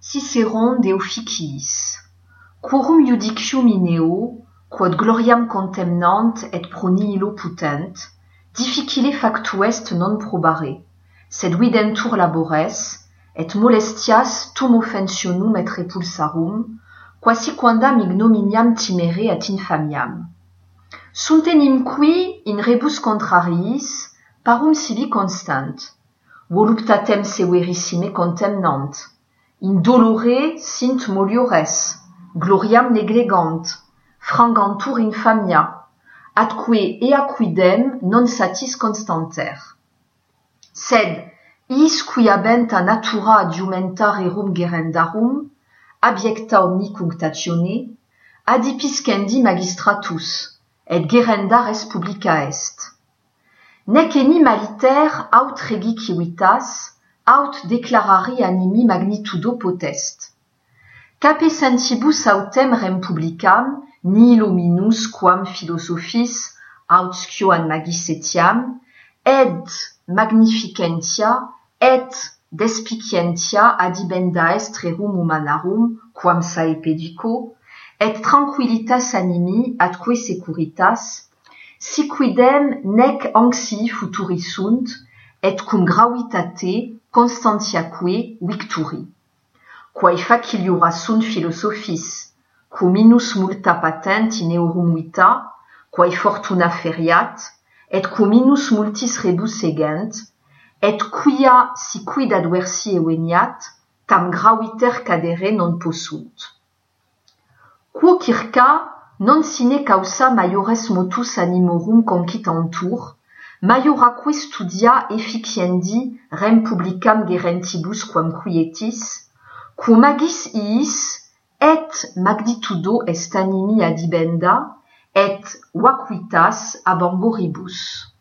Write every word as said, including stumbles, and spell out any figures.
Ciceron de officiis. Quorum judicium ineo, quod gloriam contemnant et pro nihilo putent, difficile factu est non probare, sed videntur labores, et molestias tum offensionum et repulsarum, quasi quandam ignominiam timere et infamiam. Sunt enim qui in rebus contrariis parum sibi constant, voluptatem severissime contemnant, in dolore sint moliores, gloriam neglegant, frangantur infamia, atque eaquidem non satis constanter. Sed, iis qui habent a natura adiumenta rerum gerendarum, abiecta omni cunctatione, adipiscendi magistratus, et gerenda res publica est. Nec enim aliter aut regi civitas, aut declarari animi magnitudo potest. Cape sentibus autem rem publicam, nihilo minus quam philosophis, aut scio an magis etiam, ed magnificentia, et despicientia adibenda est rerum humanarum, quam sae pedico, et tranquillitas animi atque securitas, si quidem nec anxii futuri sunt, et cum gravitate constantiaque victuri. Quae faciliora sunt philosophis, cum minus multa patent in eorum vita, quae fortuna feriat, et cum minus multis rebus egent, et quia si quid adversi eveniat, tam graviter cadere non possunt. Quo circa non sine causa maiores motus animorum concitantur, maioraque studia efficiendi rem publicam gerentibus quam quietis, quo magis iis et magnitudo est animi adibenda, et vacuitas ab amboribus.